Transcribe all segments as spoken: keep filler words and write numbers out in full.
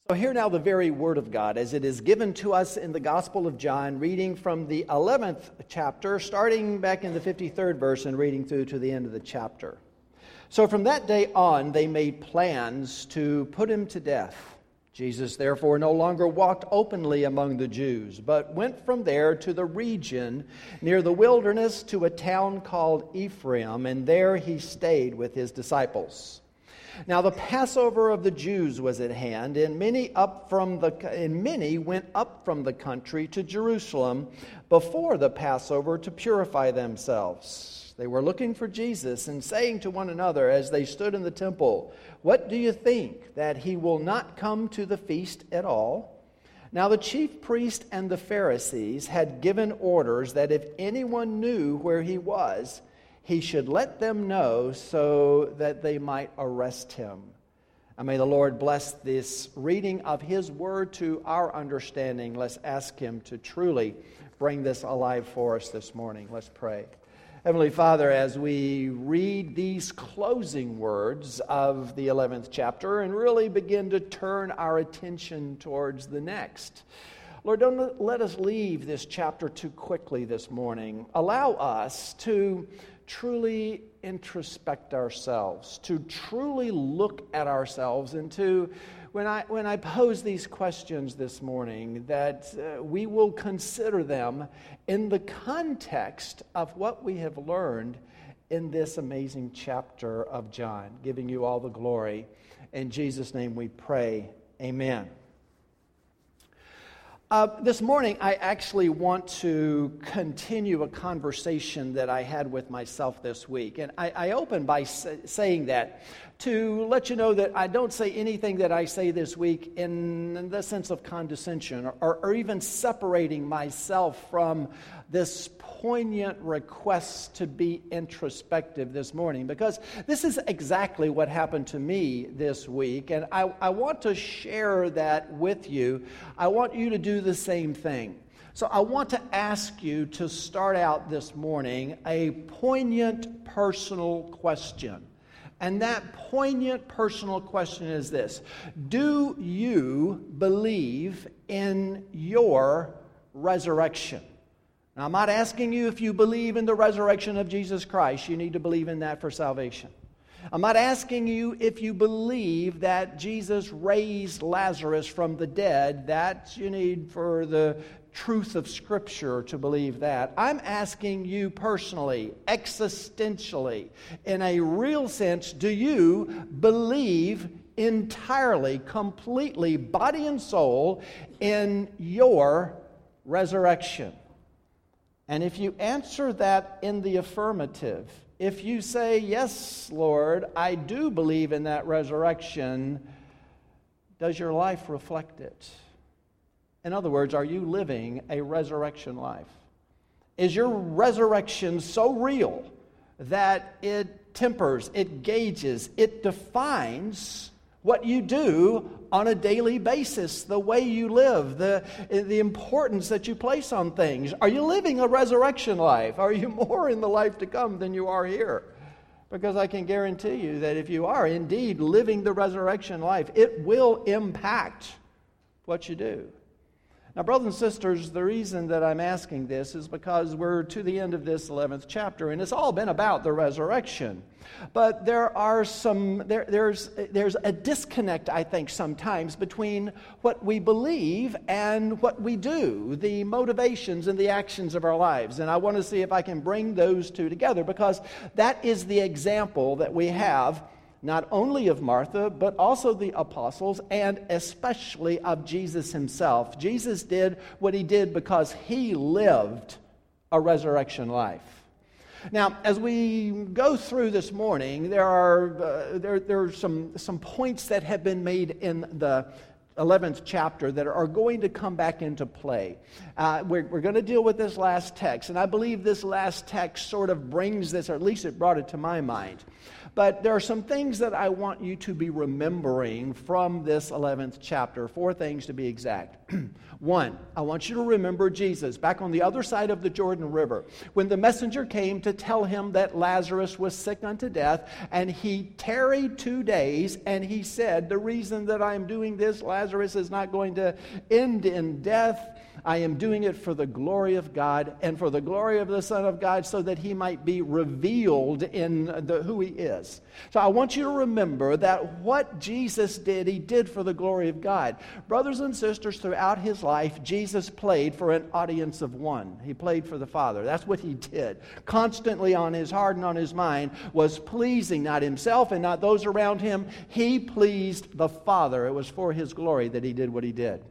Hear now the very word of God as it is given to us in the Gospel of John, reading from the eleventh chapter, starting back in the fifty-third verse and reading through to the end of the chapter. So from that day on, they made plans to put him to death. Jesus therefore no longer walked openly among the Jews, but went from there to the region near the wilderness to a town called Ephraim, and there he stayed with his disciples. Now the Passover of the Jews was at hand, and many up from the and many went up from the country to Jerusalem before the Passover to purify themselves. They were looking for Jesus and saying to one another as they stood in the temple, "What do you think, that he will not come to the feast at all?" Now the chief priest and the Pharisees had given orders that if anyone knew where he was, he should let them know so that they might arrest him. And may the Lord bless this reading of His Word to our understanding. Let's ask Him to truly bring this alive for us this morning. Let's pray. Heavenly Father, as we read these closing words of the eleventh chapter and really begin to turn our attention towards the next, Lord, don't let us leave this chapter too quickly this morning. Allow us to truly introspect ourselves, to truly look at ourselves, and to, when I when I pose these questions this morning, that uh, we will consider them in the context of what we have learned in this amazing chapter of John. Giving you all the glory. In Jesus' name we pray. Amen. Uh, this morning, I actually want to continue a conversation that I had with myself this week. And I, I open by say, saying that to let you know that I don't say anything that I say this week in the sense of condescension or, or even separating myself from this poignant request to be introspective this morning, because this is exactly what happened to me this week, and I, I want to share that with you. I want you to do the same thing. So I want to ask you to start out this morning a poignant personal question. And that poignant personal question is this: do you believe in your resurrection? Now, I'm not asking you if you believe in the resurrection of Jesus Christ. You need to believe in that for salvation. I'm not asking you if you believe that Jesus raised Lazarus from the dead. That you need for the truth of Scripture to believe that. I'm asking you personally, existentially, in a real sense, do you believe entirely, completely, body and soul, in your resurrection? And if you answer that in the affirmative, if you say, "Yes, Lord, I do believe in that resurrection," does your life reflect it? In other words, are you living a resurrection life? Is your resurrection so real that it tempers, it gauges, it defines what you do on a daily basis, the way you live, the, the importance that you place on things? Are you living a resurrection life? Are you more in the life to come than you are here? Because I can guarantee you that if you are indeed living the resurrection life, it will impact what you do. Now, brothers and sisters, the reason that I'm asking this is because we're to the end of this eleventh chapter, and it's all been about the resurrection. But there are some, there, there's, there's a disconnect, I think, sometimes between what we believe and what we do, the motivations and the actions of our lives. And I want to see if I can bring those two together, because that is the example that we have not only of Martha, but also the apostles, and especially of Jesus himself. Jesus did what he did because he lived a resurrection life. Now, as we go through this morning, there are uh, there, there are some, some points that have been made in the eleventh chapter that are going to come back into play. Uh, we're we're going to deal with this last text, and I believe this last text sort of brings this, or at least it brought it to my mind. But there are some things that I want you to be remembering from this eleventh chapter, four things to be exact. One, I want you to remember Jesus back on the other side of the Jordan River when the messenger came to tell him that Lazarus was sick unto death, and he tarried two days, and he said, the reason that I am doing this, Lazarus is not going to end in death. I am doing it for the glory of God and for the glory of the Son of God, so that he might be revealed in the, who he is. So I want you to remember that what Jesus did, he did for the glory of God. Brothers and sisters, throughout his life, Jesus played for an audience of one. He played for the Father. That's what he did. Constantly on his heart and on his mind was pleasing not himself and not those around him. He pleased the Father. It was for his glory that he did what he did.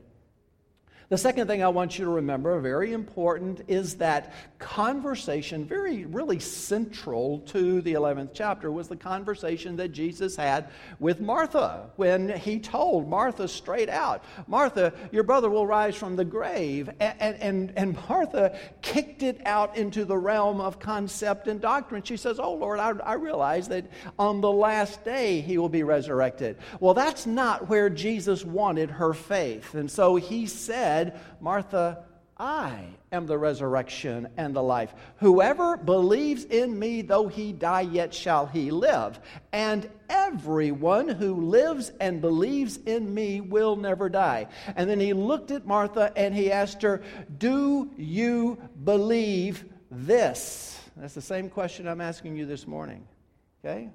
The second thing I want you to remember, very important, is that conversation, very, really central to the eleventh chapter, was the conversation that Jesus had with Martha when he told Martha straight out, Martha, your brother will rise from the grave. And, and, and Martha kicked it out into the realm of concept and doctrine. She says, oh, Lord, I, I realize that on the last day he will be resurrected. Well, that's not where Jesus wanted her faith. And so he said, Martha, I am the resurrection and the life. Whoever believes in me, though he die, yet shall he live. And everyone who lives and believes in me will never die. And then he looked at Martha and he asked her, do you believe this? That's the same question I'm asking you this morning. Okay?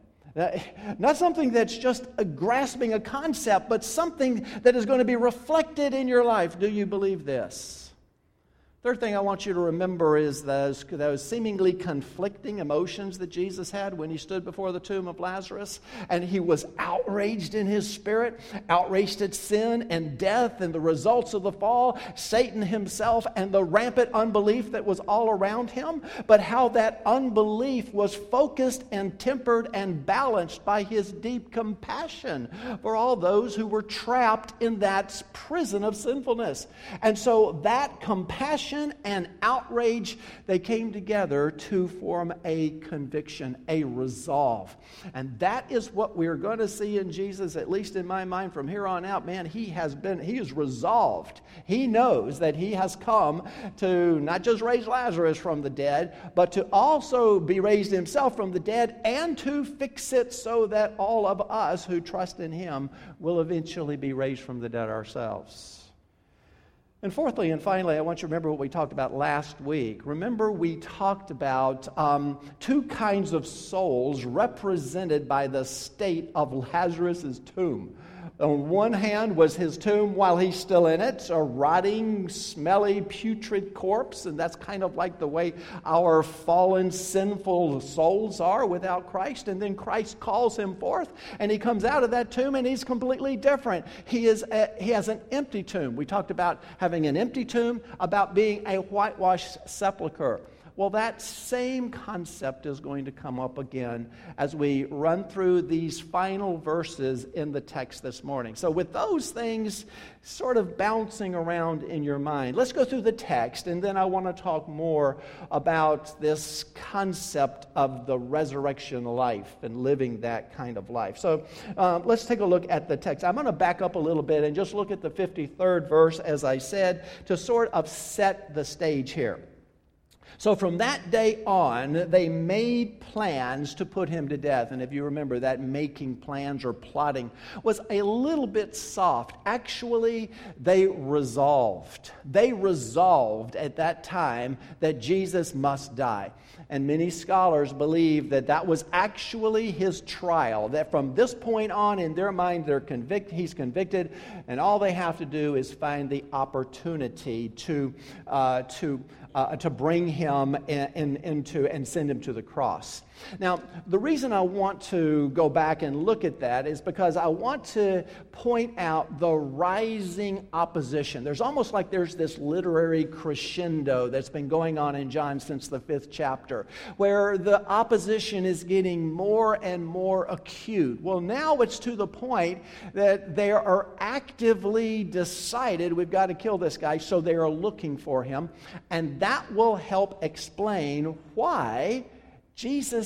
Not something that's just a grasping a concept, but something that is going to be reflected in your life. Do you believe this? Third thing I want you to remember is those, those seemingly conflicting emotions that Jesus had when he stood before the tomb of Lazarus. And he was outraged in his spirit, outraged at sin and death and the results of the fall, Satan himself, and the rampant unbelief that was all around him. But how that unbelief was focused and tempered and balanced by his deep compassion for all those who were trapped in that prison of sinfulness. And so that compassion and outrage, they came together to form a conviction, a resolve. And that is what we're going to see in Jesus, at least in my mind, from here on out. Man, he has been, he is resolved. He knows that he has come to not just raise Lazarus from the dead, but to also be raised himself from the dead and to fix it so that all of us who trust in him will eventually be raised from the dead ourselves. And fourthly and finally, I want you to remember what we talked about last week. Remember, we talked about um, two kinds of souls represented by the state of Lazarus' tomb. On one hand was his tomb while he's still in it, a rotting, smelly, putrid corpse, and that's kind of like the way our fallen, sinful souls are without Christ. And then Christ calls him forth, and he comes out of that tomb, and he's completely different. He is a, he has an empty tomb. We talked about having an empty tomb, about being a whitewashed sepulcher. Well, that same concept is going to come up again as we run through these final verses in the text this morning. So with those things sort of bouncing around in your mind, let's go through the text, and then I want to talk more about this concept of the resurrection life and living that kind of life. So um, let's take a look at the text. I'm going to back up a little bit and just look at the fifty-third verse, as I said, to sort of set the stage here. So from that day on, they made plans to put him to death. And if you remember, that making plans or plotting was a little bit soft. Actually, they resolved. They resolved at that time that Jesus must die. And many scholars believe that that was actually his trial, that from this point on, in their mind, they're convict, he's convicted, and all they have to do is find the opportunity to uh, to Uh, to bring him in, in, into and send him to the cross. Now, the reason I want to go back and look at that is because I want to point out the rising opposition. There's almost like there's this literary crescendo that's been going on in John since the fifth chapter, where the opposition is getting more and more acute. Well, now it's to the point that they are actively decided, we've got to kill this guy, so they are looking for him. And that will help explain why Jesus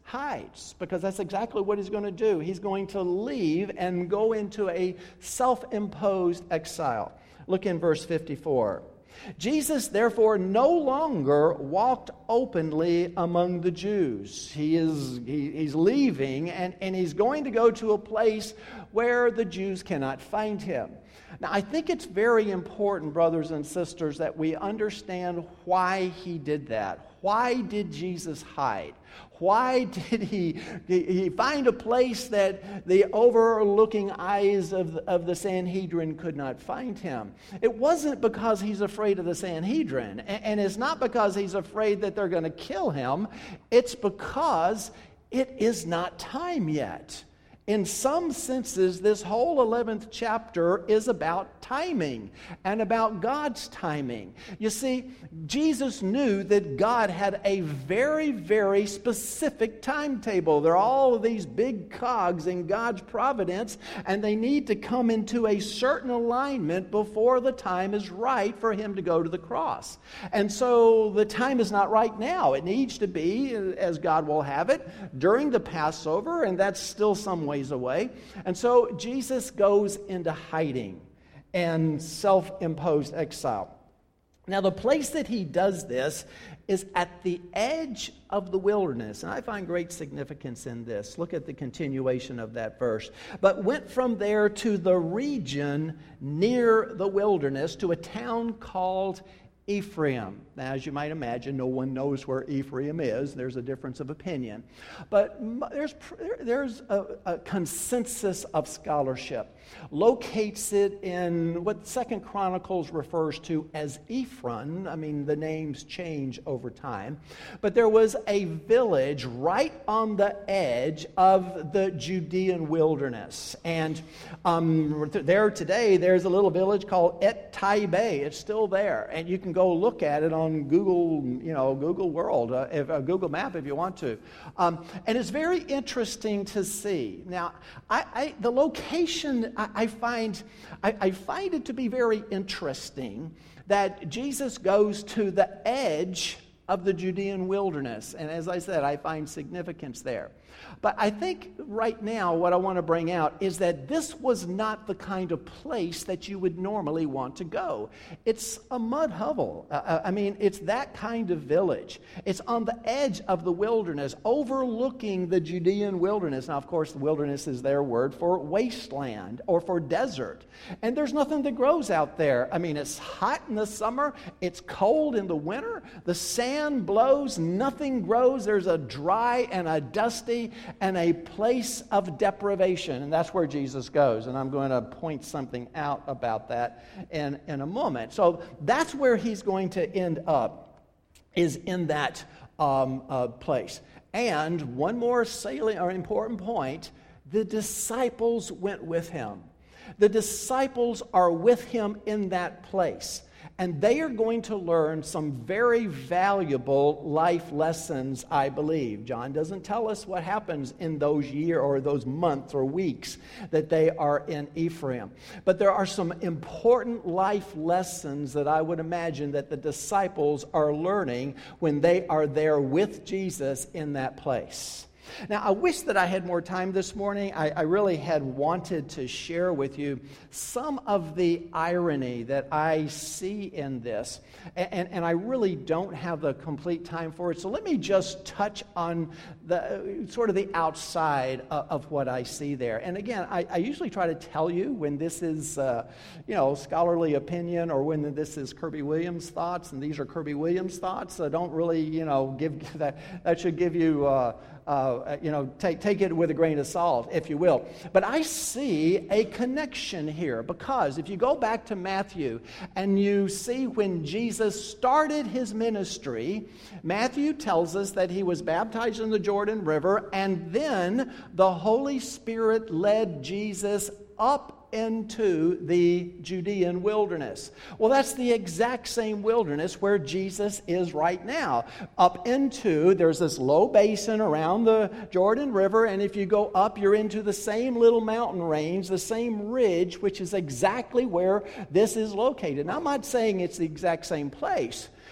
hides, because that's exactly what he's going to do. He's going to leave and go into a self-imposed exile. Look in verse fifty-four. Jesus, therefore, no longer walked openly among the Jews. He is he, he's leaving, and, and he's going to go to a place where the Jews cannot find him. Now, I think it's very important, brothers and sisters, that we understand why he did that. Why did Jesus hide? Why did he, he find a place that the overlooking eyes of, of the Sanhedrin could not find him? It wasn't because he's afraid of the Sanhedrin, and, and it's not because he's afraid that they're going to kill him. It's because it is not time yet. In some senses, this whole eleventh chapter is about timing and about God's timing. You see, Jesus knew that God had a very, very specific timetable. There are all of these big cogs in God's providence, and they need to come into a certain alignment before the time is right for him to go to the cross. And so the time is not right now. It needs to be, as God will have it, during the Passover, and that's still some ways away. And so Jesus goes into hiding and self-imposed exile. Now, the place that he does this is at the edge of the wilderness. And I find great significance in this. Look at the continuation of that verse. But went from there to the region near the wilderness, to a town called Ephraim. Now, as you might imagine, no one knows where Ephraim is. There's a difference of opinion. But there's, there's a, a consensus of scholarship. Locates it in what Second Chronicles refers to as Ephron. I mean, the names change over time. But there was a village right on the edge of the Judean wilderness. And um, there today, there's a little village called Et Taibeh. It's still there. And you can go look at it on Google, you know, Google World, uh, if, uh, Google Map if you want to. Um, and it's very interesting to see. Now, I, I, the location, I, I find, I, I find it to be very interesting that Jesus goes to the edge of the Judean wilderness. And as I said, I find significance there. But I think right now what I want to bring out is that this was not the kind of place that you would normally want to go. It's a mud hovel. Uh, I mean, it's that kind of village. It's on the edge of the wilderness, overlooking the Judean wilderness. Now, of course, the wilderness is their word for wasteland or for desert. And there's nothing that grows out there. I mean, it's hot in the summer. It's cold in the winter. The sand blows. Nothing grows. There's a dry and a dusty and a place of deprivation. And that's where Jesus goes. And I'm going to point something out about that in, in a moment. So that's where he's going to end up, is in that um, uh, place. And one more salient or important point, the disciples went with him. The disciples are with him in that place. And they are going to learn some very valuable life lessons, I believe. John doesn't tell us what happens in those years or those months or weeks that they are in Ephraim. But there are some important life lessons that I would imagine that the disciples are learning when they are there with Jesus in that place. Now, I wish that I had more time this morning. I, I really had wanted to share with you some of the irony that I see in this, and, and I really don't have the complete time for it. So let me just touch on the sort of the outside of, of what I see there. And again, I, I usually try to tell you when this is, uh, you know, scholarly opinion or when this is Kirby Williams' thoughts, and these are Kirby Williams' thoughts. So don't really, you know, give that. That should give you. Uh, Uh, you know, take, take it with a grain of salt, if you will. But I see a connection here, because if you go back to Matthew and you see when Jesus started his ministry, Matthew tells us that he was baptized in the Jordan River, and then the Holy Spirit led Jesus up into the Judean wilderness. Well, that's the exact same wilderness where Jesus is right now. Up into, there's this low basin around the Jordan River, and if you go up, you're into the same little mountain range, the same ridge, which is exactly where this is located. Now, I'm not saying it's the exact same place,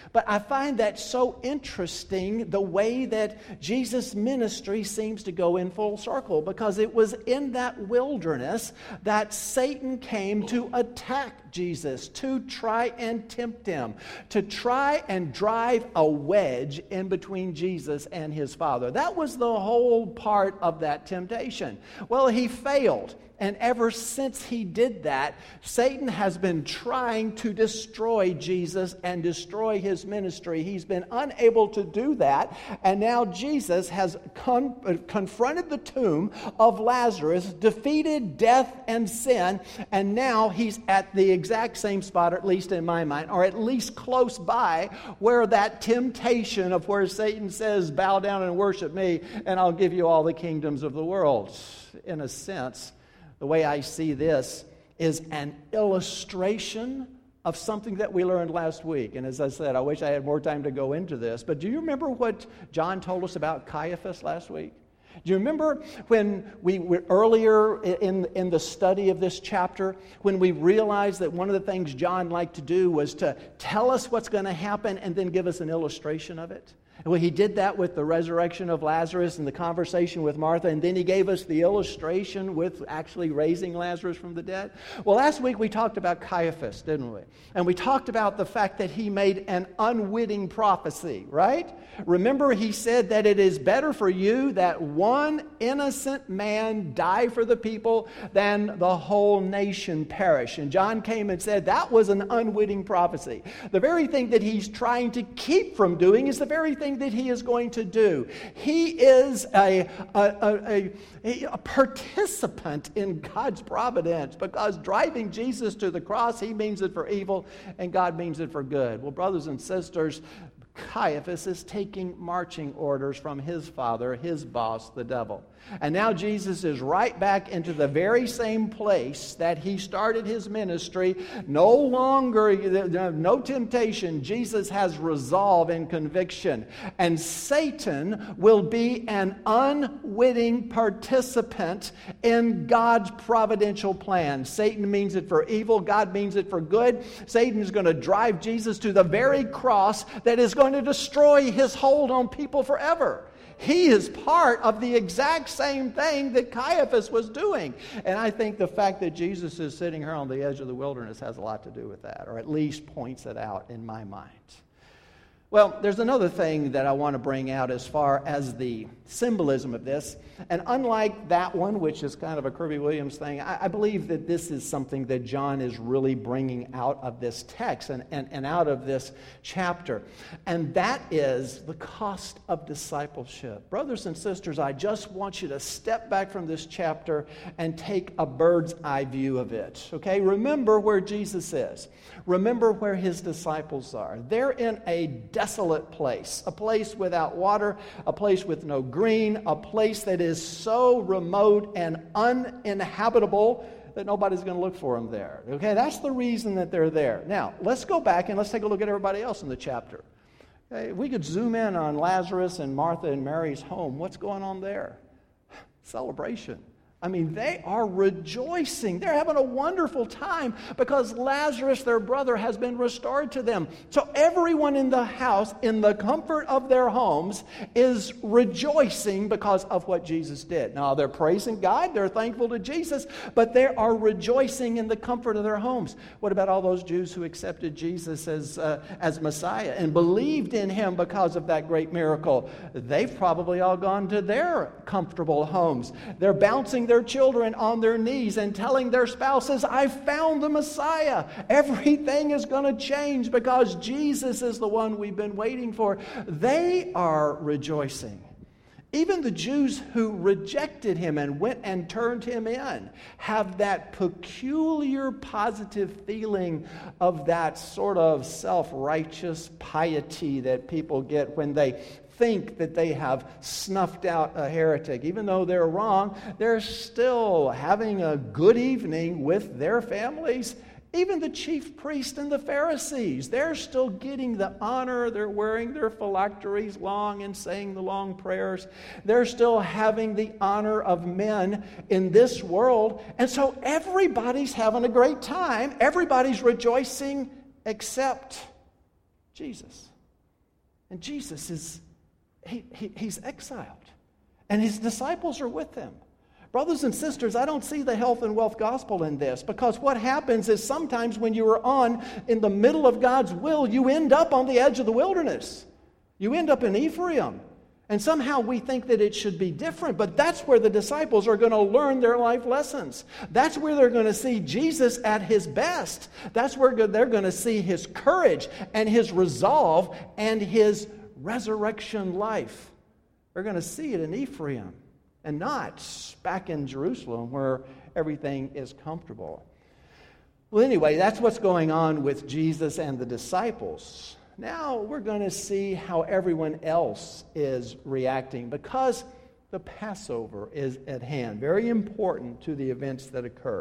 But I find that so interesting, the way that Jesus' ministry seems to go in full circle, because it was in that wilderness that Satan came to attack Jesus, to try and tempt him, to try and drive a wedge in between Jesus and his Father. That was the whole part of that temptation. Well, he failed. And ever since he did that, Satan has been trying to destroy Jesus and destroy his ministry. He's been unable to do that. And now Jesus has con- confronted the tomb of Lazarus, defeated death and sin, and now he's at the exact same spot, or at least in my mind, or at least close by, where that temptation of where Satan says, bow down and worship me, and I'll give you all the kingdoms of the world. In a sense, the way I see this is an illustration of something that we learned last week. And as I said, I wish I had more time to go into this. But do you remember what John told us about Caiaphas last week? Do you remember when we were earlier in, in the study of this chapter, when we realized that one of the things John liked to do was to tell us what's going to happen and then give us an illustration of it? Well, he did that with the resurrection of Lazarus and the conversation with Martha, and then he gave us the illustration with actually raising Lazarus from the dead. Well, last week we talked about Caiaphas, didn't we? And we talked about the fact that he made an unwitting prophecy, right? Remember, he said that it is better for you that one innocent man die for the people than the whole nation perish. And John came and said that was an unwitting prophecy. The very thing that he's trying to keep from doing is the very thing that he is going to do. He is a, a, a, a participant in God's providence, because driving Jesus to the cross, he means it for evil and God means it for good. Well, brothers and sisters, Caiaphas is taking marching orders from his father, his boss, the devil. And now Jesus is right back into the very same place that he started his ministry. No longer, no temptation. Jesus has resolve and conviction. And Satan will be an unwitting participant in God's providential plan. Satan means it for evil. God means it for good. Satan is going to drive Jesus to the very cross that is going to destroy his hold on people forever. He is part of the exact same thing that Caiaphas was doing. And I think the fact that Jesus is sitting here on the edge of the wilderness has a lot to do with that, or at least points it out in my mind. Well, there's another thing that I want to bring out as far as the symbolism of this. And unlike that one, which is kind of a Kirby Williams thing, I, I believe that this is something that John is really bringing out of this text and, and, and out of this chapter. And that is the cost of discipleship. Brothers and sisters, I just want you to step back from this chapter and take a bird's eye view of it. Okay? Remember where Jesus is. Remember where his disciples are. They're in a desolate place, a place without water, a place with no green, a place that is so remote and uninhabitable that nobody's going to look for them there. Okay, that's the reason that they're there. Now, let's go back and let's take a look at everybody else in the chapter. Okay, we could zoom in on Lazarus and Martha and Mary's home. What's going on there? Celebration. I mean, they are rejoicing. They're having a wonderful time because Lazarus, their brother, has been restored to them. So everyone in the house, in the comfort of their homes, is rejoicing because of what Jesus did. Now, they're praising God. They're thankful to Jesus, but they are rejoicing in the comfort of their homes. What about all those Jews who accepted Jesus as, uh, as Messiah and believed in him because of that great miracle? They've probably all gone to their comfortable homes. They're bouncing their children on their knees and telling their spouses, I found the Messiah. Everything is going to change because Jesus is the one we've been waiting for. They are rejoicing. Even the Jews who rejected him and went and turned him in have that peculiar positive feeling of that sort of self-righteous piety that people get when they think that they have snuffed out a heretic. Even though they're wrong, they're still having a good evening with their families. Even the chief priest and the Pharisees, they're still getting the honor. They're wearing their phylacteries long and saying the long prayers. They're still having the honor of men in this world. And so everybody's having a great time. Everybody's rejoicing except Jesus. And Jesus is, he, he, he's exiled. And his disciples are with him. Brothers and sisters, I don't see the health and wealth gospel in this, because what happens is sometimes when you are on in the middle of God's will, you end up on the edge of the wilderness. You end up in Ephraim. And somehow we think that it should be different, but that's where the disciples are going to learn their life lessons. That's where they're going to see Jesus at his best. That's where they're going to see his courage and his resolve and his resurrection life. They're going to see it in Ephraim and not back in Jerusalem where everything is comfortable. Well, anyway, that's what's going on with Jesus and the disciples. Now we're going to see how everyone else is reacting, because the Passover is at hand, very important to the events that occur.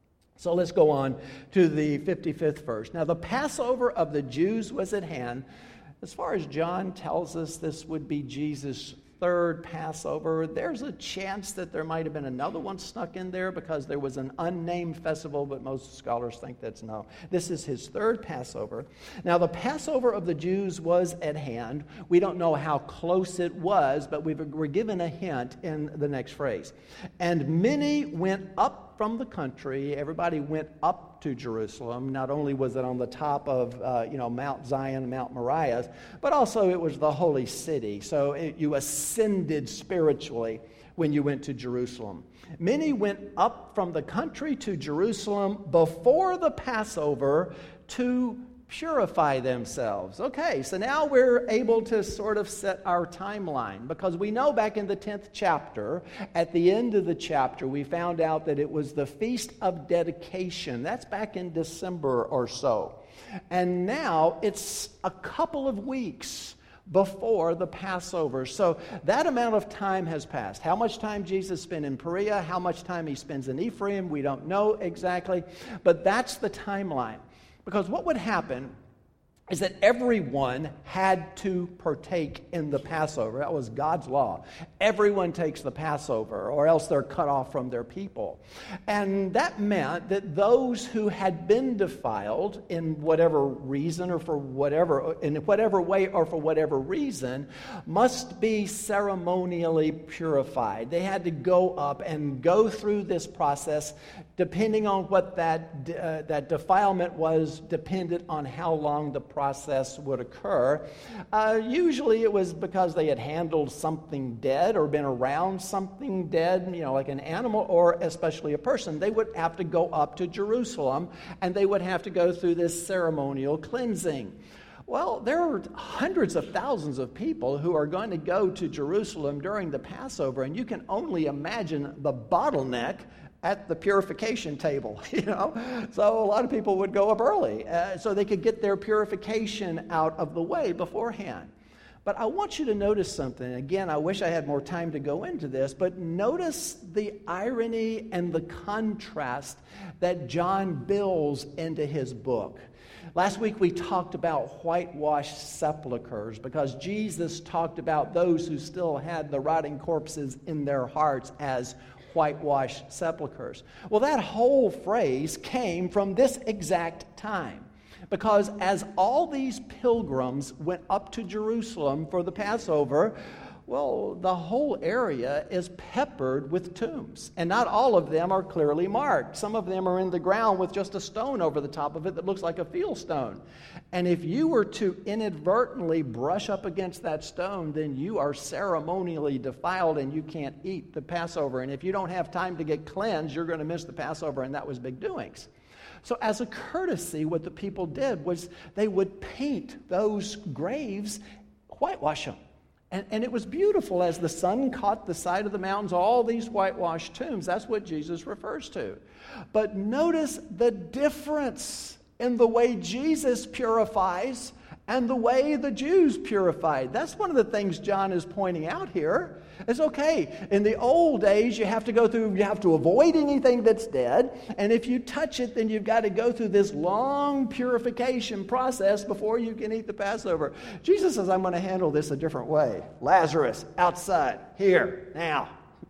So let's go on to the fifty-fifth verse. Now the Passover of the Jews was at hand. As far as John tells us, this would be Jesus' third Passover. There's a chance that there might have been another one snuck in there because there was an unnamed festival, but most scholars think that's no. This is his third Passover. Now, the Passover of the Jews was at hand. We don't know how close it was, but we we're given a hint in the next phrase. And many went up from the country. Everybody went up to Jerusalem. Not only was it on the top of uh, you know Mount Zion, Mount Moriah, but also it was the holy city. So it, you ascended spiritually when you went to Jerusalem. Many went up from the country to Jerusalem before the Passover to purify themselves. Okay, so now we're able to sort of set our timeline, because we know back in the tenth chapter, at the end of the chapter, we found out that it was the Feast of Dedication. That's back in December or so. And now it's a couple of weeks before the Passover. So that amount of time has passed. How much time Jesus spent in Perea, how much time he spends in Ephraim, we don't know exactly, but that's the timeline. Because what would happen is that everyone had to partake in the Passover. That was God's law. Everyone takes the Passover, or else they're cut off from their people. And that meant that those who had been defiled in whatever reason or for whatever, in whatever way or for whatever reason, must be ceremonially purified. They had to go up and go through this process. Depending on what that uh, that defilement was, depended on how long the process would occur. Uh, usually it was because they had handled something dead or been around something dead, you know, like an animal or especially a person. They would have to go up to Jerusalem, and they would have to go through this ceremonial cleansing. Well, there are hundreds of thousands of people who are going to go to Jerusalem during the Passover, and you can only imagine the bottleneck at the purification table, you know. So a lot of people would go up early uh, so they could get their purification out of the way beforehand. But I want you to notice something. Again, I wish I had more time to go into this, but notice the irony and the contrast that John builds into his book. Last week we talked about whitewashed sepulchres, because Jesus talked about those who still had the rotting corpses in their hearts as whitewashed sepulchres. Well, that whole phrase came from this exact time, because as all these pilgrims went up to Jerusalem for the Passover, well, the whole area is peppered with tombs, and not all of them are clearly marked. Some of them are in the ground with just a stone over the top of it that looks like a field stone. And if you were to inadvertently brush up against that stone, then you are ceremonially defiled and you can't eat the Passover. And if you don't have time to get cleansed, you're going to miss the Passover, and that was big doings. So as a courtesy, what the people did was they would paint those graves, whitewash them. And, and it was beautiful as the sun caught the side of the mountains, all these whitewashed tombs. That's what Jesus refers to. But notice the difference in the way Jesus purifies and the way the Jews purified. That's one of the things John is pointing out here. It's okay. In the old days, you have to go through, you have to avoid anything that's dead. And if you touch it, then you've got to go through this long purification process before you can eat the Passover. Jesus says, I'm going to handle this a different way. Lazarus, outside, here, now.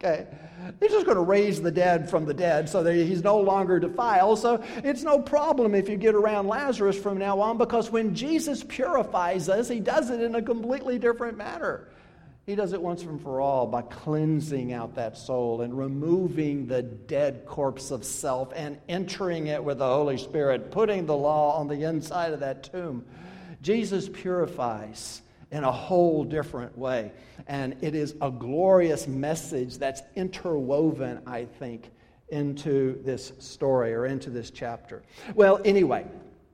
Okay? He's just going to raise the dead from the dead so that he's no longer defiled. So it's no problem if you get around Lazarus from now on, because when Jesus purifies us, he does it in a completely different manner. He does it once and for all by cleansing out that soul and removing the dead corpse of self and entering it with the Holy Spirit, putting the law on the inside of that tomb. Jesus purifies in a whole different way. And it is a glorious message that's interwoven, I think, into this story or into this chapter. Well, anyway,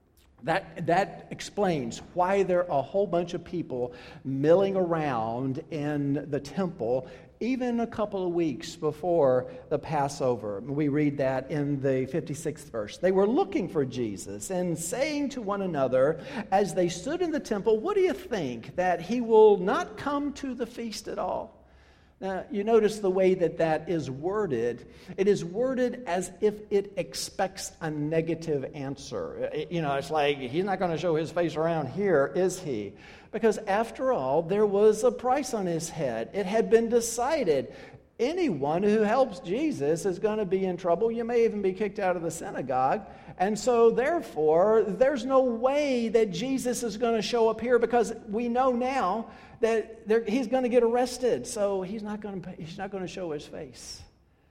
that, that explains why there are a whole bunch of people milling around in the temple even a couple of weeks before the Passover. We read that in the fifty-sixth verse. They were looking for Jesus and saying to one another as they stood in the temple, "What do you think, that he will not come to the feast at all?" Now, you notice the way that that is worded. It is worded as if it expects a negative answer. You know, it's like, he's not going to show his face around here, is he? Because after all, there was a price on his head. It had been decided. Anyone who helps Jesus is going to be in trouble. You may even be kicked out of the synagogue. And so, therefore, there's no way that Jesus is going to show up here, because we know now that he's going to get arrested. So he's not going to, he's not going to show his face.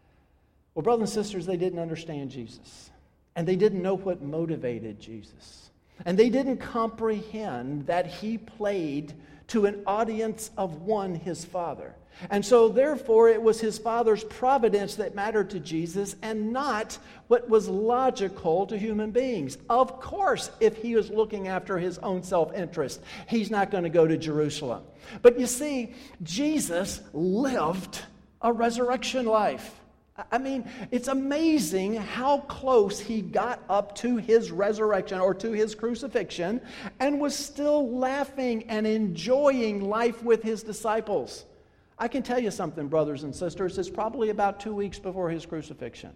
Well, brothers and sisters, they didn't understand Jesus. And they didn't know what motivated Jesus. And they didn't comprehend that he played to an audience of one, his Father. And so, therefore, it was his Father's providence that mattered to Jesus and not what was logical to human beings. Of course, if he was looking after his own self-interest, he's not going to go to Jerusalem. But you see, Jesus lived a resurrection life. I mean, it's amazing how close he got up to his resurrection or to his crucifixion and was still laughing and enjoying life with his disciples. I can tell you something, brothers and sisters. It's probably about two weeks before his crucifixion.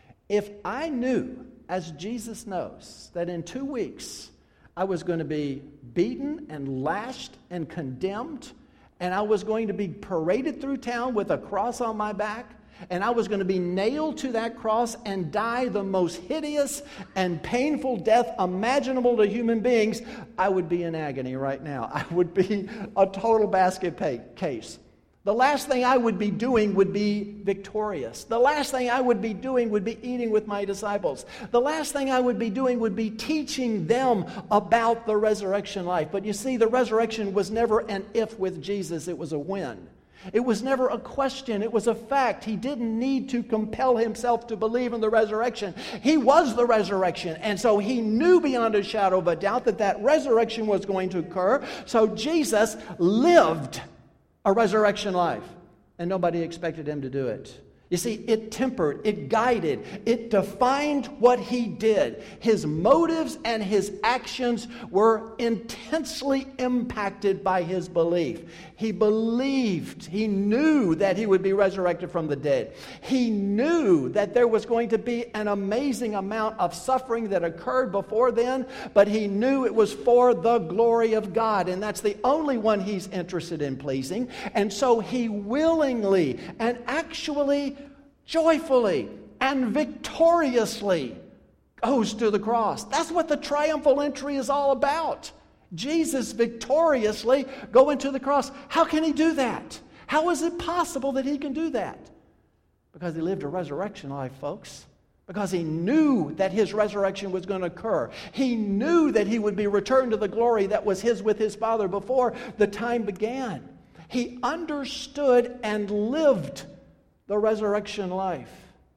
If I knew, as Jesus knows, that in two weeks I was going to be beaten and lashed and condemned, and I was going to be paraded through town with a cross on my back, and I was going to be nailed to that cross and die the most hideous and painful death imaginable to human beings, I would be in agony right now. I would be a total basket case. The last thing I would be doing would be victorious. The last thing I would be doing would be eating with my disciples. The last thing I would be doing would be teaching them about the resurrection life. But you see, the resurrection was never an if with Jesus. It was a when. It was never a question. It was a fact. He didn't need to compel himself to believe in the resurrection. He was the resurrection. And so he knew beyond a shadow of a doubt that that resurrection was going to occur. So Jesus lived a resurrection life, and nobody expected him to do it. You see, it tempered, it guided, it defined what he did. His motives and his actions were intensely impacted by his belief. He believed, he knew that he would be resurrected from the dead. He knew that there was going to be an amazing amount of suffering that occurred before then, but he knew it was for the glory of God, and that's the only one he's interested in pleasing. And so he willingly and actually joyfully and victoriously goes to the cross. That's what the triumphal entry is all about. Jesus victoriously going to the cross. How can he do that? How is it possible that he can do that? Because he lived a resurrection life, folks. Because he knew that his resurrection was going to occur. He knew that he would be returned to the glory that was his with his Father before the time began. He understood and lived the resurrection life.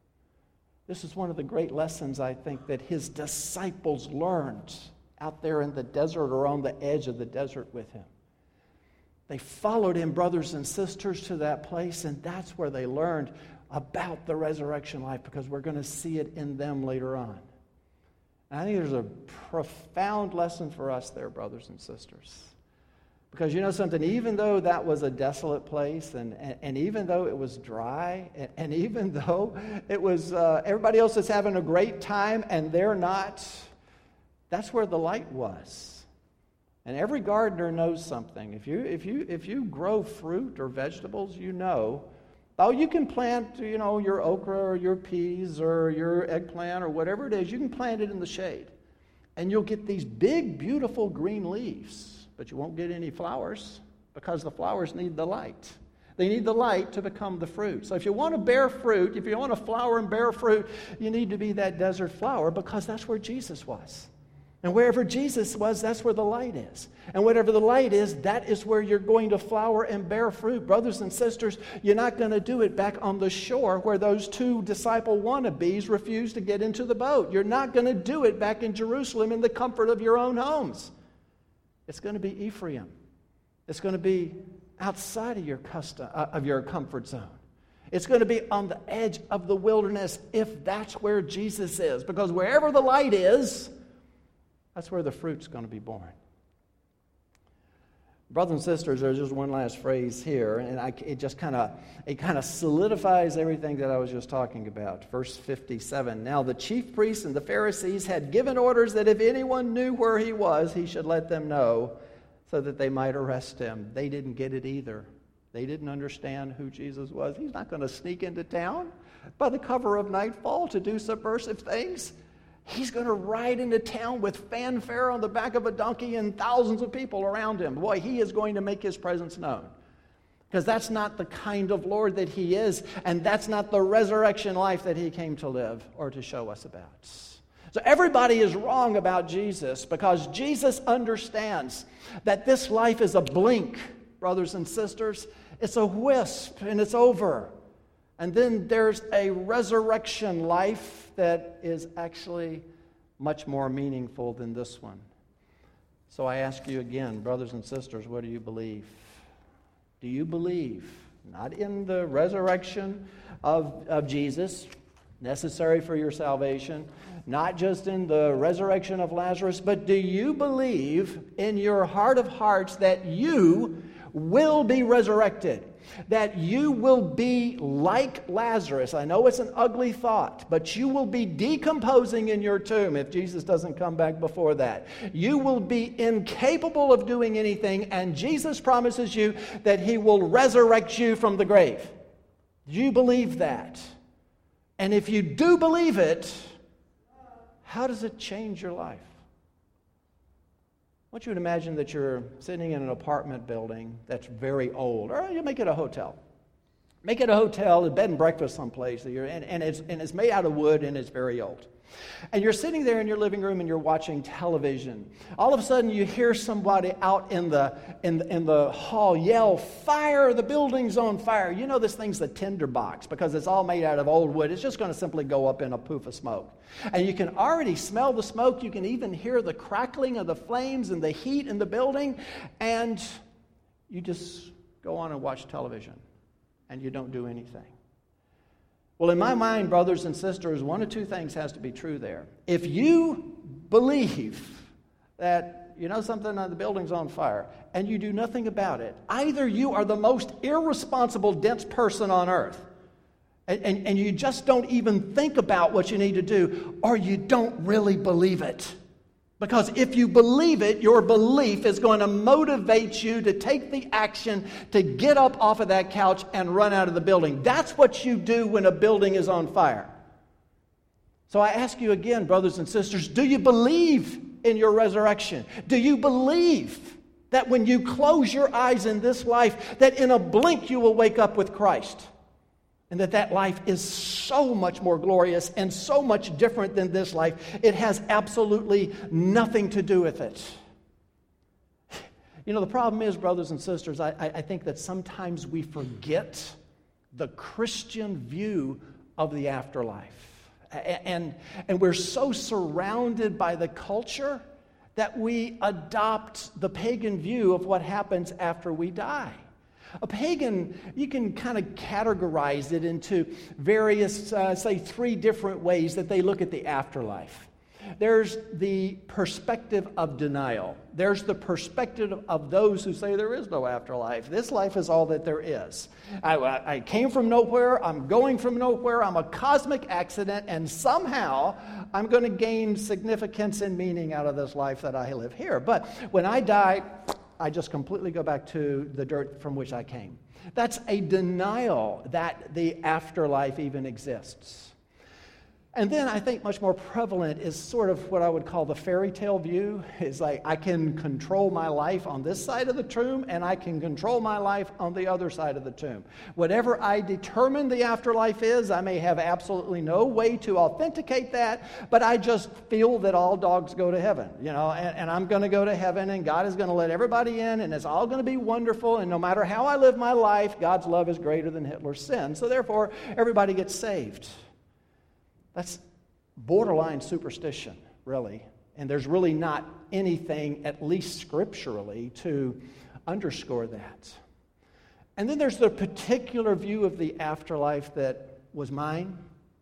This is one of the great lessons, I think, that his disciples learned out there in the desert or on the edge of the desert with him. They followed him, brothers and sisters, to that place, and that's where they learned about the resurrection life, because we're going to see it in them later on. And I think there's a profound lesson for us there, brothers and sisters. Because you know something, even though that was a desolate place, and, and, and even though it was dry, and, and even though it was uh, everybody else is having a great time and they're not, that's where the light was. And every gardener knows something. If you if you if you grow fruit or vegetables, you know Oh, you can plant, you know, your okra or your peas or your eggplant or whatever it is. You can plant it in the shade. And you'll get these big, beautiful green leaves. But you won't get any flowers because the flowers need the light. They need the light to become the fruit. So if you want to bear fruit, if you want to flower and bear fruit, you need to be that desert flower because that's where Jesus was. And wherever Jesus was, that's where the light is. And whatever the light is, that is where you're going to flower and bear fruit. Brothers and sisters, you're not going to do it back on the shore where those two disciple wannabes refused to get into the boat. You're not going to do it back in Jerusalem in the comfort of your own homes. It's going to be Ephraim. It's going to be outside of your custom, uh, of your comfort zone. It's going to be on the edge of the wilderness if that's where Jesus is. Because wherever the light is, that's where the fruit's going to be born. Brothers and sisters, there's just one last phrase here, and I, it just kind of it kind of solidifies everything that I was just talking about. Verse fifty-seven. Now the chief priests and the Pharisees had given orders that if anyone knew where he was, he should let them know, so that they might arrest him. They didn't get it either. They didn't understand who Jesus was. He's not going to sneak into town by the cover of nightfall to do subversive things. He's going to ride into town with fanfare on the back of a donkey and thousands of people around him. Boy, he is going to make his presence known. Because that's not the kind of Lord that he is, and that's not the resurrection life that he came to live or to show us about. So everybody is wrong about Jesus because Jesus understands that this life is a blink, brothers and sisters. It's a wisp and it's over. And then there's a resurrection life that is actually much more meaningful than this one. So I ask you again, brothers and sisters, what do you believe? Do you believe, not in the resurrection of, of Jesus, necessary for your salvation, not just in the resurrection of Lazarus, but do you believe in your heart of hearts that you will be resurrected? That you will be like Lazarus. I know it's an ugly thought, but you will be decomposing in your tomb if Jesus doesn't come back before that. You will be incapable of doing anything, and Jesus promises you that he will resurrect you from the grave. Do you believe that? And if you do believe it, how does it change your life? I want you to imagine that you're sitting in an apartment building that's very old, or you make it a hotel. Make it a hotel, a bed and breakfast someplace that you're in, and it's, and it's made out of wood and it's very old. And you're sitting there in your living room and you're watching television. All of a sudden you hear somebody out in the, in the, in the hall yell, "Fire, the building's on fire." You know this thing's the tinderbox because it's all made out of old wood. It's just going to simply go up in a poof of smoke. And you can already smell the smoke. You can even hear the crackling of the flames and the heat in the building. And you just go on and watch television and you don't do anything. Well, in my mind, brothers and sisters, one of two things has to be true there. If you believe that, you know something, the building's on fire, and you do nothing about it, either you are the most irresponsible, dense person on earth, and, and, and you just don't even think about what you need to do, or you don't really believe it. Because if you believe it, your belief is going to motivate you to take the action to get up off of that couch and run out of the building. That's what you do when a building is on fire. So I ask you again, brothers and sisters, do you believe in your resurrection? Do you believe that when you close your eyes in this life, that in a blink you will wake up with Christ? And that that life is so much more glorious and so much different than this life. It has absolutely nothing to do with it. You know, the problem is, brothers and sisters, I, I think that sometimes we forget the Christian view of the afterlife. And, and we're so surrounded by the culture that we adopt the pagan view of what happens after we die. A pagan, you can kind of categorize it into various, uh, say, three different ways that they look at the afterlife. There's the perspective of denial. There's the perspective of those who say there is no afterlife. This life is all that there is. I, I came from nowhere. I'm going from nowhere. I'm a cosmic accident, and somehow I'm going to gain significance and meaning out of this life that I live here. But when I die, I just completely go back to the dirt from which I came. That's a denial that the afterlife even exists. And then I think much more prevalent is sort of what I would call the fairy tale view. It's like I can control my life on this side of the tomb and I can control my life on the other side of the tomb. Whatever I determine the afterlife is, I may have absolutely no way to authenticate that, but I just feel that all dogs go to heaven, you know, and, and I'm going to go to heaven and God is going to let everybody in and it's all going to be wonderful, and no matter how I live my life, God's love is greater than Hitler's sin. So therefore, everybody gets saved. That's borderline superstition, really. And there's really not anything, at least scripturally, to underscore that. And then there's the particular view of the afterlife that was mine,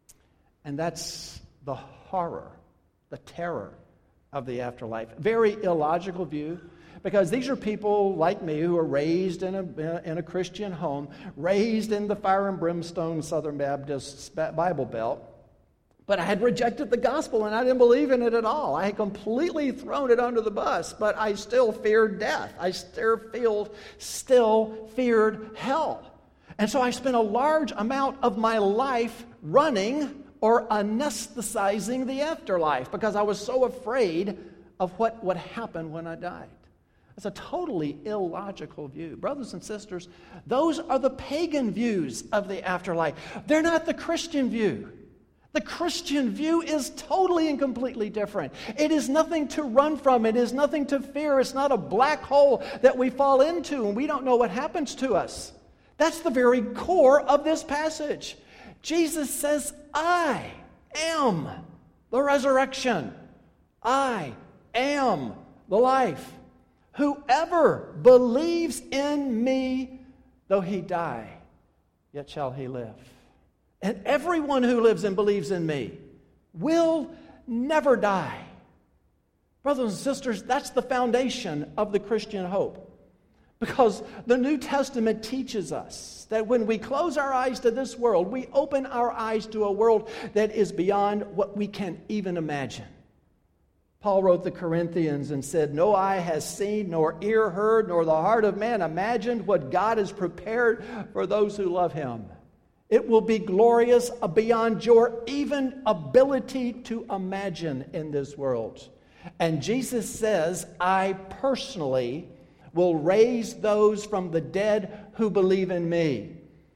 and that's the horror, the terror of the afterlife. Very illogical view, because these are people like me who are raised in a, in a Christian home, raised in the fire and brimstone Southern Baptist Bible Belt. But I had rejected the gospel and I didn't believe in it at all. I had completely thrown it under the bus, but I still feared death. I still, feel, still feared hell. And so I spent a large amount of my life running or anesthetizing the afterlife because I was so afraid of what would happen when I died. It's a totally illogical view. Brothers and sisters, those are the pagan views of the afterlife. They're not the Christian view. The Christian view is totally and completely different. It is nothing to run from. It is nothing to fear. It's not a black hole that we fall into and we don't know what happens to us. That's the very core of this passage. Jesus says, I am the resurrection. I am the life. Whoever believes in me, though he die, yet shall he live. And everyone who lives and believes in me will never die. Brothers and sisters, that's the foundation of the Christian hope. Because the New Testament teaches us that when we close our eyes to this world, we open our eyes to a world that is beyond what we can even imagine. Paul wrote the Corinthians and said, no eye has seen, nor ear heard, nor the heart of man imagined what God has prepared for those who love him. It will be glorious beyond your even ability to imagine in this world. And Jesus says, I personally will raise those from the dead who believe in me.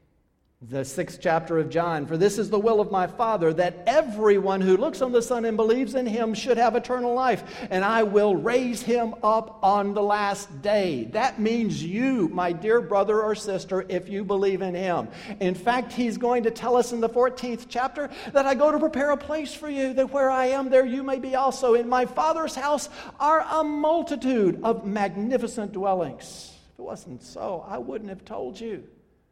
The sixth chapter of John, for this is the will of my Father, that everyone who looks on the Son and believes in him should have eternal life, and I will raise him up on the last day. That means you, my dear brother or sister, if you believe in him. In fact, he's going to tell us in the fourteenth chapter that I go to prepare a place for you, that where I am, there you may be also. In my Father's house are a multitude of magnificent dwellings. If it wasn't so, I wouldn't have told you.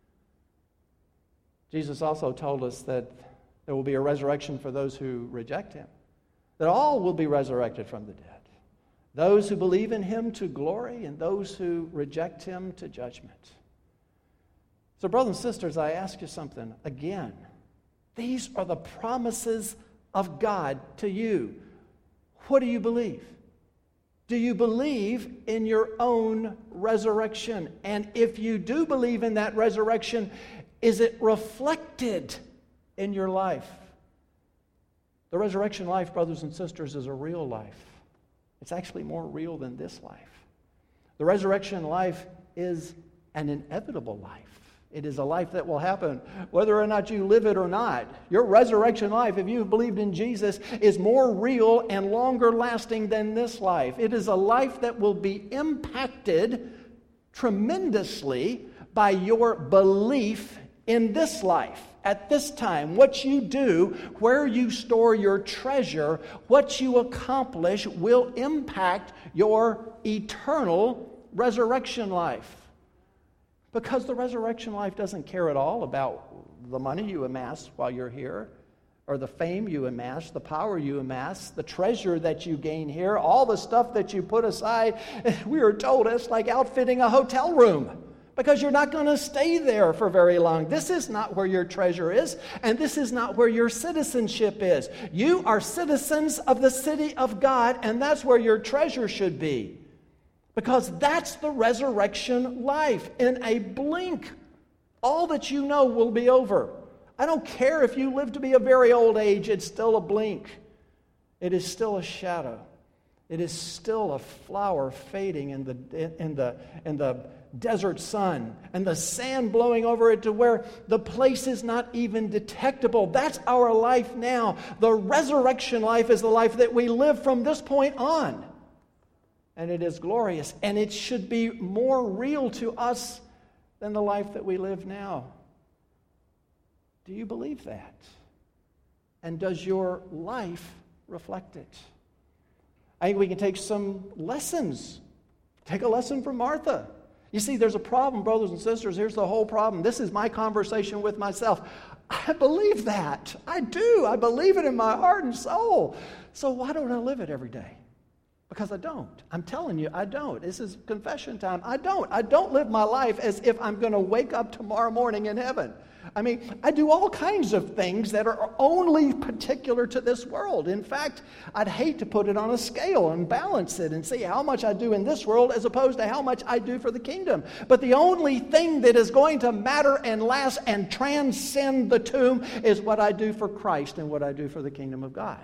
Jesus also told us that there will be a resurrection for those who reject him, that all will be resurrected from the dead, those who believe in him to glory and those who reject him to judgment. So, brothers and sisters, I ask you something again. These are the promises of God to you. What do you believe? Do you believe in your own resurrection? And if you do believe in that resurrection, is it reflected in your life? The resurrection life, brothers and sisters, is a real life. It's actually more real than this life. The resurrection life is an inevitable life. It is a life that will happen whether or not you live it or not. Your resurrection life, if you've believed in Jesus, is more real and longer lasting than this life. It is a life that will be impacted tremendously by your belief in this life, at this time. What you do, where you store your treasure, what you accomplish will impact your eternal resurrection life. Because the resurrection life doesn't care at all about the money you amass while you're here, or the fame you amass, the power you amass, the treasure that you gain here, all the stuff that you put aside. We are told it's like outfitting a hotel room, because you're not going to stay there for very long. This is not where your treasure is, and this is not where your citizenship is. You are citizens of the city of God, and that's where your treasure should be. Because that's the resurrection life. In a blink All that you know will be over. I don't care if you live to be a very old age, it's still a blink. It is still a shadow. It is still a flower fading in the, in the, in the desert sun and the sand blowing over it to where the place is not even detectable. That's our life now. The resurrection life is the life that we live from this point on. And it is glorious. And it should be more real to us than the life that we live now. Do you believe that? And does your life reflect it? I think we can take some lessons. Take a lesson from Martha. You see, there's a problem, brothers and sisters. Here's the whole problem. This is my conversation with myself. I believe that. I do. I believe it in my heart and soul. So why don't I live it every day? Because I don't. I'm telling you, I don't. This is confession time. I don't. I don't live my life as if I'm going to wake up tomorrow morning in heaven. I mean, I do all kinds of things that are only particular to this world. In fact, I'd hate to put it on a scale and balance it and see how much I do in this world as opposed to how much I do for the kingdom. But the only thing that is going to matter and last and transcend the tomb is what I do for Christ and what I do for the kingdom of God.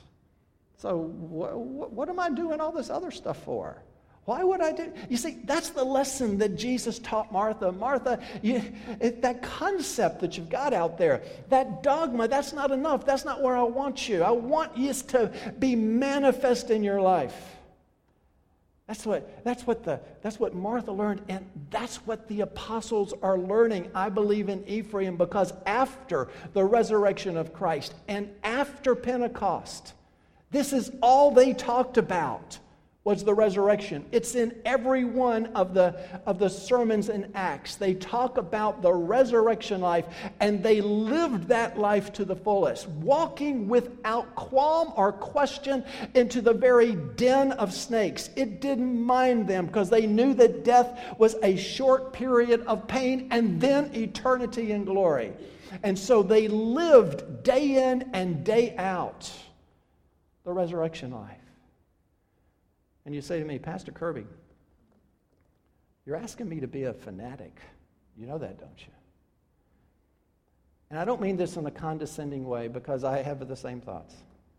So wh- what am I doing all this other stuff for? Why would I do? You see, that's the lesson that Jesus taught Martha. Martha, you, it, that concept that you've got out there, that dogma, that's not enough. That's not where I want you. I want you to be manifest in your life. That's what, that's what, the, that's what Martha learned, and that's what the apostles are learning, I believe, in Ephraim, because after the resurrection of Christ and after Pentecost, this is all they talked about. Was the resurrection. It's in every one of the, of the sermons in Acts. They talk about the resurrection life, and they lived that life to the fullest, walking without qualm or question into the very den of snakes. It didn't mind them because they knew that death was a short period of pain and then eternity in glory. And so they lived day in and day out the resurrection life. And you say to me, Pastor Kirby, you're asking me to be a fanatic. You know that, don't you? And I don't mean this in a condescending way because I have the same thoughts.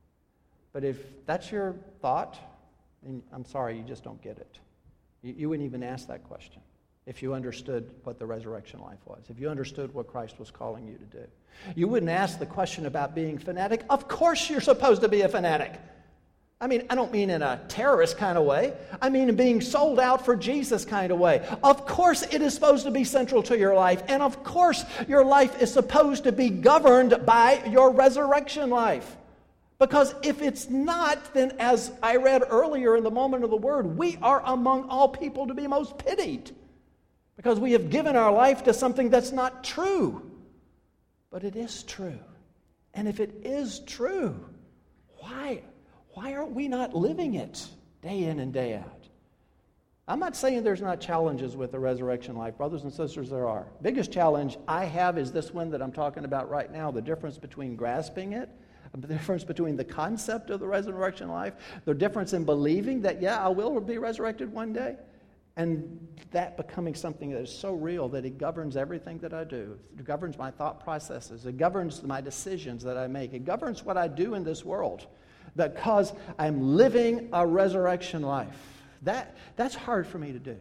But if that's your thought, then I'm sorry, you just don't get it. You, you wouldn't even ask that question if you understood what the resurrection life was, if you understood what Christ was calling you to do. You wouldn't ask the question about being fanatic. Of course you're supposed to be a fanatic. I mean, I don't mean in a terrorist kind of way. I mean in being sold out for Jesus kind of way. Of course it is supposed to be central to your life. And of course your life is supposed to be governed by your resurrection life. Because if it's not, then as I read earlier in the moment of the word, we are among all people to be most pitied. Because we have given our life to something that's not true. But it is true. And if it is true, why? Why aren't we not living it day in and day out? I'm not saying there's not challenges with the resurrection life. Brothers and sisters, there are. Biggest challenge I have is this one that I'm talking about right now, the difference between grasping it, the difference between the concept of the resurrection life, the difference in believing that, yeah, I will be resurrected one day, and that becoming something that is so real that it governs everything that I do. It governs my thought processes. It governs my decisions that I make. It governs what I do in this world. Because I'm living a resurrection life. That, that's hard for me to do.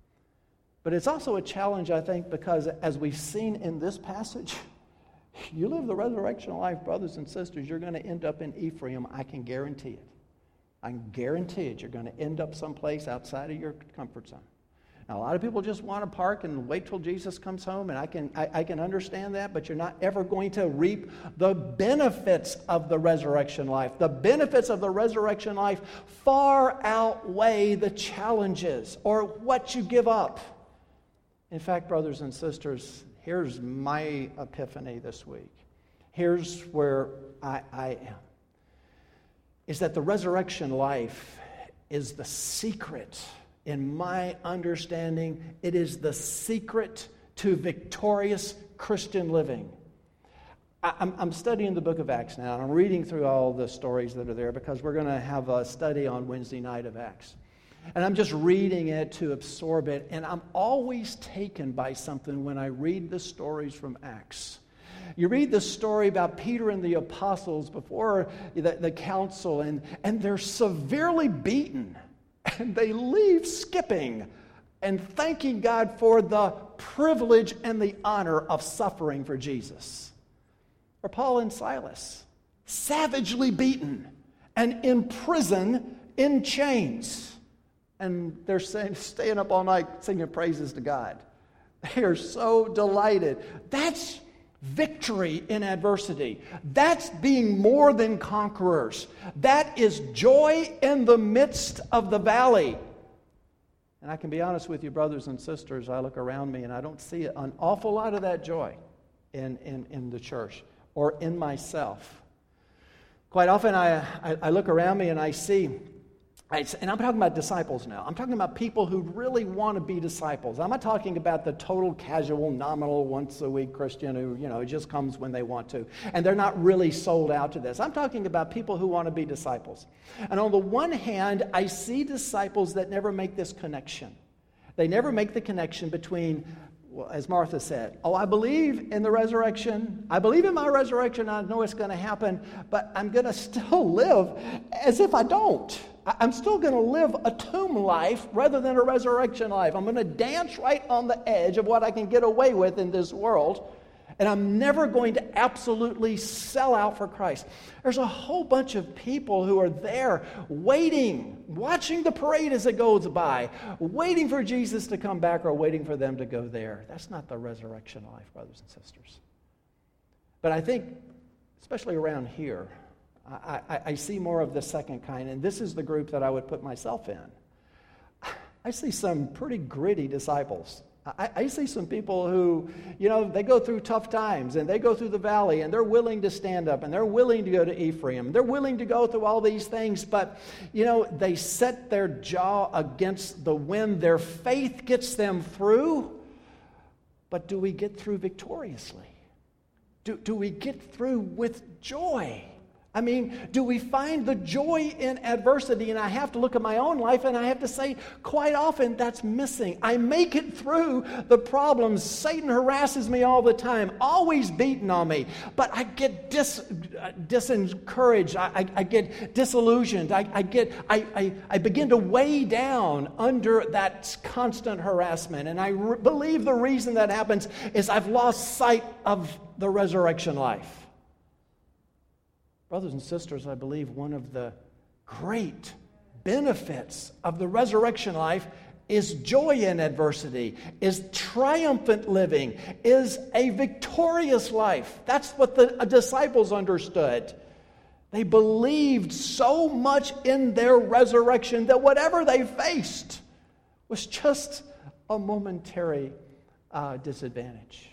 But it's also a challenge, I think, because as we've seen in this passage, you live the resurrection life, brothers and sisters, you're going to end up in Ephraim. I can guarantee it. I can guarantee it. You're going to end up someplace outside of your comfort zone. Now, a lot of people just want to park and wait till Jesus comes home, and I can I, I can understand that, but you're not ever going to reap the benefits of the resurrection life. The benefits of the resurrection life far outweigh the challenges or what you give up. In fact, brothers and sisters, here's my epiphany this week. Here's where I, I am. Is that the resurrection life is the secret. In my understanding, it is the secret to victorious Christian living. I'm, I'm studying the book of Acts now, and I'm reading through all the stories that are there because we're going to have a study on Wednesday night of Acts. And I'm just reading it to absorb it. And I'm always taken by something when I read the stories from Acts. You read the story about Peter and the apostles before the, the council, and, and they're severely beaten. And they leave skipping and thanking God for the privilege and the honor of suffering for Jesus. Or Paul and Silas, savagely beaten and in prison in chains. And they're saying, staying up all night singing praises to God. They are so delighted. That's victory in adversity. That's being more than conquerors. That is joy in the midst of the valley. And I can be honest with you, brothers and sisters, I look around me and I don't see an awful lot of that joy in, in, in the church or in myself. Quite often I, I, I look around me and I see, I, and I'm talking about disciples now. I'm talking about people who really want to be disciples. I'm not talking about the total casual, nominal, once-a-week Christian who, you know, just comes when they want to. And they're not really sold out to this. I'm talking about people who want to be disciples. And on the one hand, I see disciples that never make this connection. They never make the connection between, well, as Martha said, oh, I believe in the resurrection. I believe in my resurrection. I know it's going to happen. But I'm going to still live as if I don't. I'm still going to live a tomb life rather than a resurrection life. I'm going to dance right on the edge of what I can get away with in this world. And I'm never going to absolutely sell out for Christ. There's a whole bunch of people who are there waiting, watching the parade as it goes by, waiting for Jesus to come back or waiting for them to go there. That's not the resurrection life, brothers and sisters. But I think, especially around here, I, I, I see more of the second kind, and this is the group that I would put myself in. I see some pretty gritty disciples. I, I see some people who, you know, they go through tough times, and they go through the valley, and they're willing to stand up, and they're willing to go to Ephraim. They're willing to go through all these things, but, you know, they set their jaw against the wind. Their faith gets them through, but do we get through victoriously? Do, do we get through with joy? I mean, do we find the joy in adversity? And I have to look at my own life and I have to say, quite often that's missing. I make it through the problems. Satan harasses me all the time, always beating on me. But I get dis, uh, disencouraged. I, I, I get disillusioned. I, I, get, I, I, I begin to weigh down under that constant harassment. And I re- believe the reason that happens is I've lost sight of the resurrection life. Brothers and sisters, I believe one of the great benefits of the resurrection life is joy in adversity, is triumphant living, is a victorious life. That's what the disciples understood. They believed so much in their resurrection that whatever they faced was just a momentary uh, disadvantage.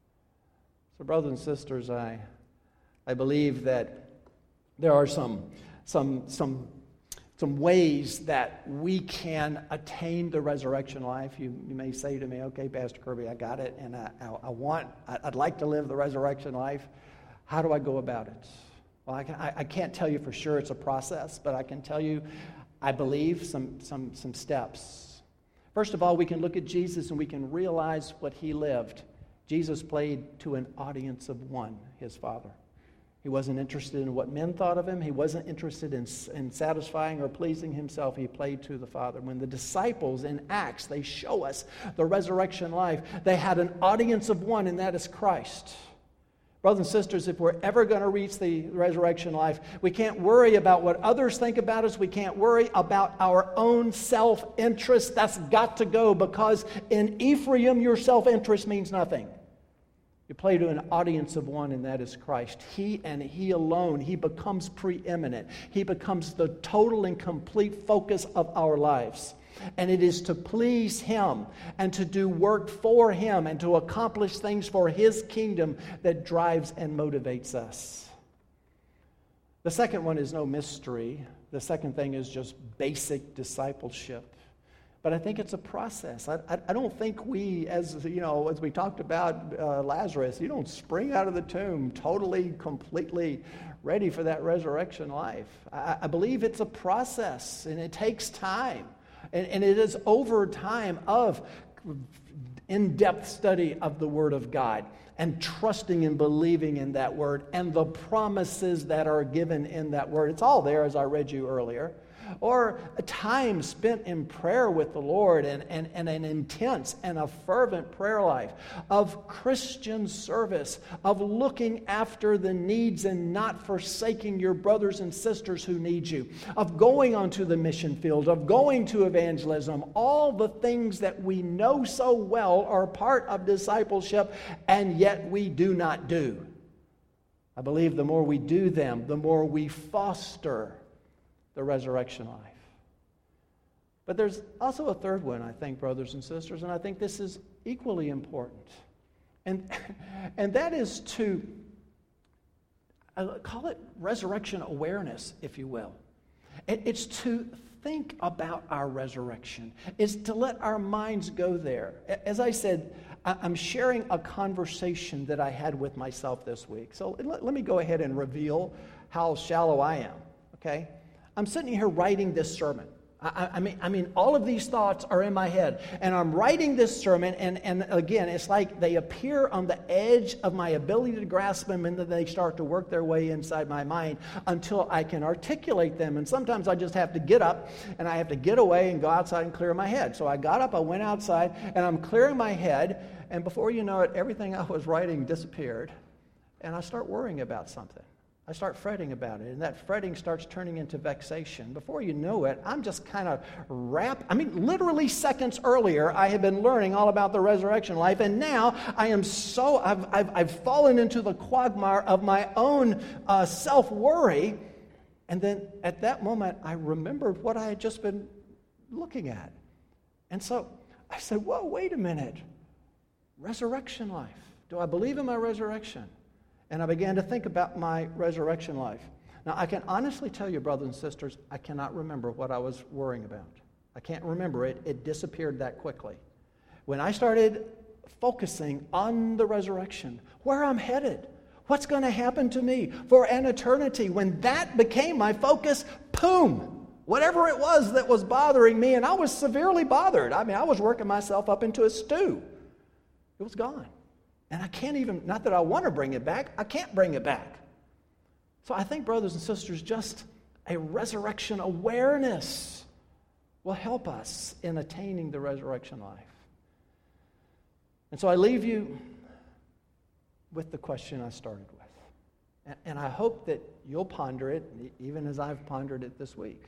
So, brothers and sisters, I, I believe that there are some, some, some, some ways that we can attain the resurrection life. You, you may say to me, okay, Pastor Kirby, I got it, and I, I, I want, I'd like to live the resurrection life. How do I go about it? Well, I, can, I, I can't tell you for sure it's a process, but I can tell you, I believe, some, some, some steps. First of all, we can look at Jesus and we can realize what he lived. Jesus played to an audience of one, his Father. He wasn't interested in what men thought of him. He wasn't interested in, in satisfying or pleasing himself. He played to the Father. When the disciples in Acts, they show us the resurrection life, they had an audience of one, and that is Christ. Brothers and sisters, if we're ever going to reach the resurrection life, we can't worry about what others think about us. We can't worry about our own self-interest. That's got to go, because in Ephraim, your self-interest means nothing. You play to an audience of one, and that is Christ. He and He alone, He becomes preeminent. He becomes the total and complete focus of our lives. And it is to please Him and to do work for Him and to accomplish things for His kingdom that drives and motivates us. The second one is no mystery. The second thing is just basic discipleship. But I think it's a process. I, I, I don't think we, as you know, as we talked about uh, Lazarus, you don't spring out of the tomb totally, completely ready for that resurrection life. I, I believe it's a process, and it takes time. And, and it is over time of in-depth study of the Word of God and trusting and believing in that Word and the promises that are given in that Word. It's all there, as I read you earlier. Or a time spent in prayer with the Lord and, and, and an intense and a fervent prayer life, of Christian service, of looking after the needs and not forsaking your brothers and sisters who need you, of going onto the mission field, of going to evangelism. All the things that we know so well are part of discipleship, and yet we do not do. I believe the more we do them, the more we foster the resurrection life. But there's also a third one, I think, brothers and sisters, and I think this is equally important. And, and that is to uh, call it resurrection awareness, if you will. It, it's to think about our resurrection. It's to let our minds go there. As I said, I, I'm sharing a conversation that I had with myself this week. So let, let me go ahead and reveal how shallow I am, okay? I'm sitting here writing this sermon. I, I mean, I mean, all of these thoughts are in my head, and I'm writing this sermon, and, and again, it's like they appear on the edge of my ability to grasp them, and then they start to work their way inside my mind until I can articulate them. And sometimes I just have to get up, and I have to get away and go outside and clear my head. So I got up, I went outside, and I'm clearing my head, and before you know it, everything I was writing disappeared, and I start worrying about something. I start fretting about it, and that fretting starts turning into vexation. Before you know it, I'm just kind of wrapped. I mean, literally seconds earlier, I had been learning all about the resurrection life, and now I am so, I've, I've, I've fallen into the quagmire of my own uh, self-worry, and then at that moment, I remembered what I had just been looking at. And so I said, whoa, wait a minute. Resurrection life. Do I believe in my resurrection? And I began to think about my resurrection life. Now, I can honestly tell you, brothers and sisters, I cannot remember what I was worrying about. I can't remember it. It disappeared that quickly. When I started focusing on the resurrection, where I'm headed, what's going to happen to me for an eternity, when that became my focus, boom, whatever it was that was bothering me, and I was severely bothered. I mean, I was working myself up into a stew. It was gone. And I can't even, not that I want to bring it back, I can't bring it back. So I think, brothers and sisters, just a resurrection awareness will help us in attaining the resurrection life. And so I leave you with the question I started with. And I hope that you'll ponder it, even as I've pondered it this week.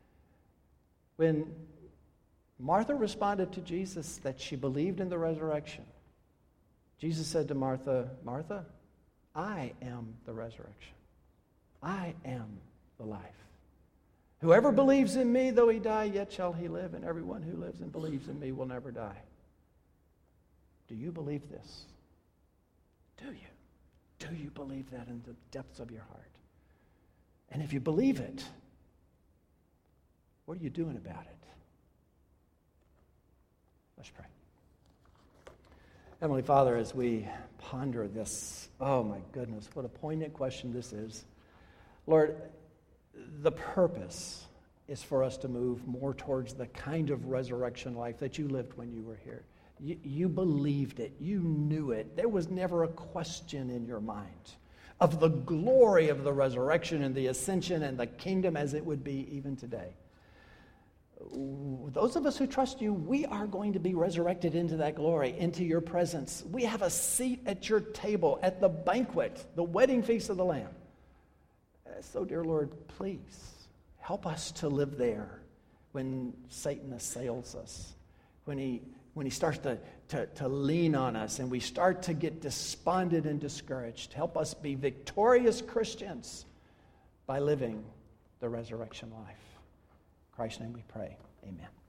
When Martha responded to Jesus that she believed in the resurrection, Jesus said to Martha, Martha, I am the resurrection. I am the life. Whoever believes in me, though he die, yet shall he live, and everyone who lives and believes in me will never die. Do you believe this? Do you? Do you believe that in the depths of your heart? And if you believe it, what are you doing about it? Let's pray. Heavenly Father, as we ponder this, oh my goodness, what a poignant question this is. Lord, the purpose is for us to move more towards the kind of resurrection life that you lived when you were here. You, you believed it. You knew it. There was never a question in your mind of the glory of the resurrection and the ascension and the kingdom as it would be even today. Those of us who trust you, we are going to be resurrected into that glory, into your presence. We have a seat at your table at the banquet, the wedding feast of the Lamb. So, dear Lord, please help us to live there when Satan assails us, when he when he starts to, to, to lean on us and we start to get despondent and discouraged. Help us be victorious Christians by living the resurrection life. In Christ's name we pray. Amen.